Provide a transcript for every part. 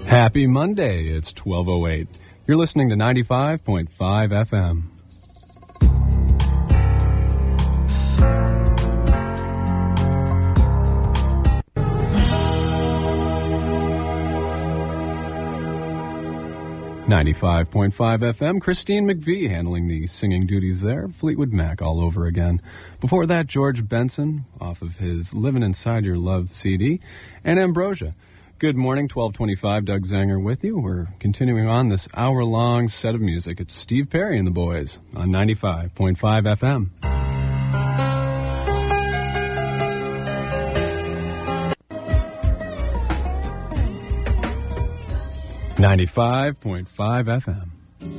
Happy Monday. It's 12:08. You're listening to 95.5 FM. .5 FM, Christine McVie handling the singing duties there. Fleetwood Mac all over again. Before that, George Benson off of his Livin' Inside Your Love CD, and Ambrosia. Good morning, 1225, Doug Zanger with you. We're continuing on this hour-long set of music. It's Steve Perry and the Boys on 95.5 FM. .5 FM.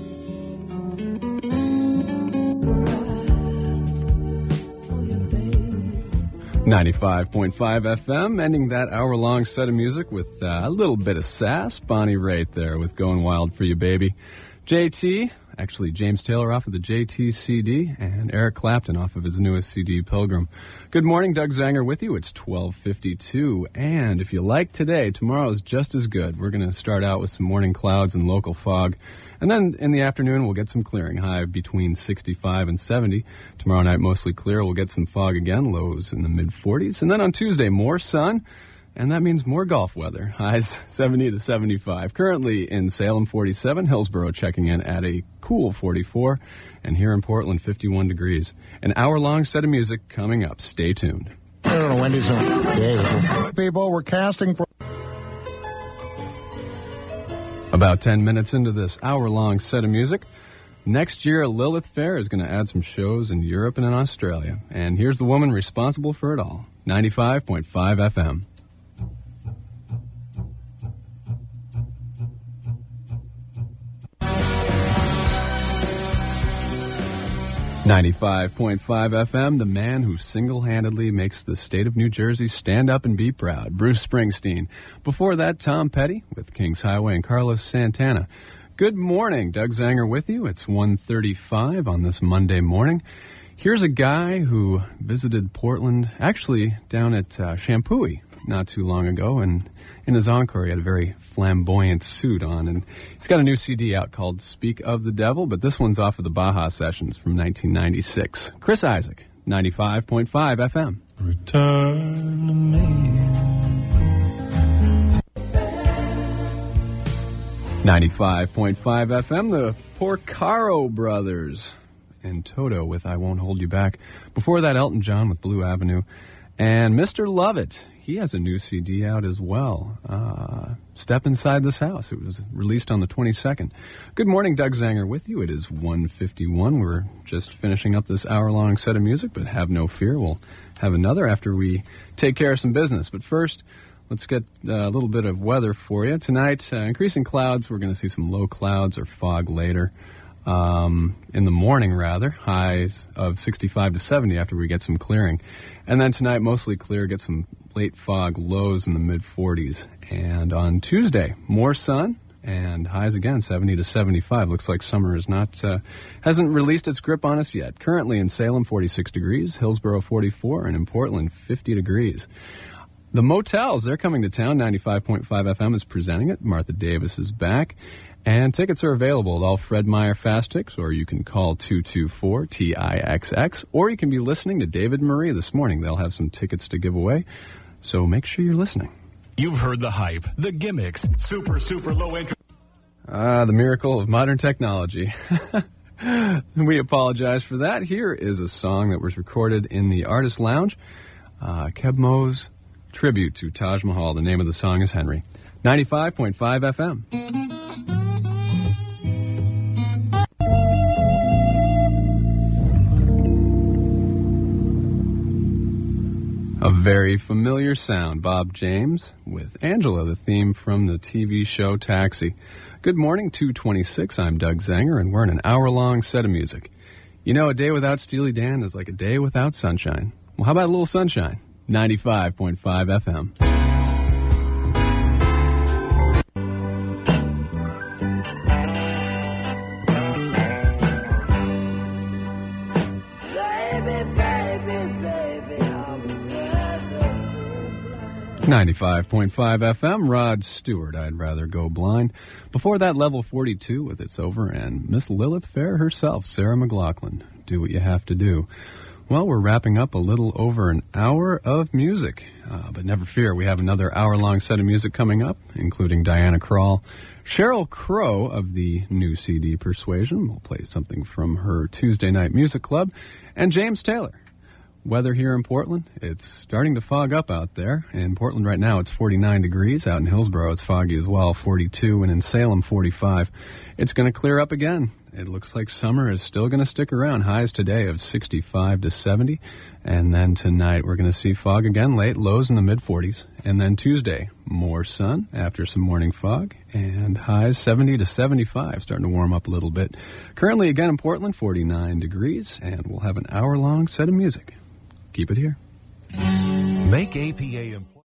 .5 FM, ending that hour-long set of music with a little bit of sass. Bonnie Raitt there with Going Wild for You, Baby. JT, actually James Taylor off of the JT CD, and Eric Clapton off of his newest CD, Pilgrim. Good morning, Doug Zanger with you. It's 12:52, and if you like today, tomorrow's just as good. We're going to start out with some morning clouds and local fog, and then in the afternoon we'll get some clearing, high between 65 and 70. Tomorrow night mostly clear, we'll get some fog again, lows in the mid-40s, and then on Tuesday more sun. And that means more golf weather. Highs 70 to 75. Currently in Salem, 47. Hillsborough checking in at a cool 44. And here in Portland, 51 degrees. An hour-long set of music coming up. Stay tuned. People were casting for... About 10 minutes into this hour-long set of music, next year, Lilith Fair is going to add some shows in Europe and in Australia. And here's the woman responsible for it all. 95.5 FM. 95.5 FM, the man who single-handedly makes the state of New Jersey stand up and be proud, Bruce Springsteen. Before that, Tom Petty with Kings Highway and Carlos Santana. Good morning, Doug Zanger with you. It's 1:35 on this Monday morning. Here's a guy who visited Portland, actually down at Shampooey not too long ago, and in his encore he had a very flamboyant suit on, and he's got a new CD out called Speak of the Devil, but this one's off of the Baja Sessions from 1996. Chris Isaac, 95.5 FM. Return to me. 95.5 FM, the Porcaro Brothers, and Toto with I Won't Hold You Back. Before that, Elton John with Blue Avenue, and Mr. Lovett. He has a new CD out as well, Step Inside This House. It was released on the 22nd. Good morning, Doug Zanger with you. It is 1:51. We're just finishing up this hour-long set of music, but have no fear. We'll have another after we take care of some business. But first, let's get a little bit of weather for you. Tonight, increasing clouds. We're going to see some low clouds or fog later. In the morning, rather, highs of 65 to 70 after we get some clearing. And then tonight, mostly clear, get some late fog, lows in the mid-40s. And on Tuesday, more sun and highs again, 70 to 75. Looks like summer is not, hasn't released its grip on us yet. Currently in Salem, 46 degrees, Hillsborough, 44, and in Portland, 50 degrees. The motels, they're coming to town. 95.5 FM is presenting it. Martha Davis is back. And tickets are available at all Fred Meyer Fast Ticks, or you can call 224-TIXX, or you can be listening to David Marie this morning. They'll have some tickets to give away, so make sure you're listening. You've heard the hype, the gimmicks, super low entry. The miracle of modern technology. We apologize for that. Here is a song that was recorded in the Artist Lounge. Kebmo's tribute to Taj Mahal. The name of the song is Henry. 95.5 FM. A very familiar sound, Bob James with Angela, the theme from the TV show Taxi. Good morning, 2:26. I'm Doug Zanger, and we're in an hour-long set of music. You know, a day without Steely Dan is like a day without sunshine. Well, how about a little sunshine? 95.5 FM. 95.5 FM, Rod Stewart, I'd Rather Go Blind. Before that, Level 42 with It's Over, and Miss Lilith Fair herself, Sarah McLachlan, Do What You Have to Do. Well, we're wrapping up a little over an hour of music, but never fear, we have another hour-long set of music coming up, including Diana Krall, Sheryl Crow of the new CD Persuasion. We'll play something from her Tuesday Night Music Club, and James Taylor. Weather here in Portland, it's starting to fog up out there. In Portland right now, it's 49 degrees. Out in Hillsborough, it's foggy as well, 42, and in Salem, 45. It's going to clear up again. It looks like summer is still going to stick around. Highs today of 65 to 70. And then tonight, we're going to see fog again late, lows in the mid-40s. And then Tuesday, more sun after some morning fog, and highs 70 to 75, starting to warm up a little bit. Currently, again in Portland, 49 degrees, and we'll have an hour-long set of music. Keep it here. Make APA important.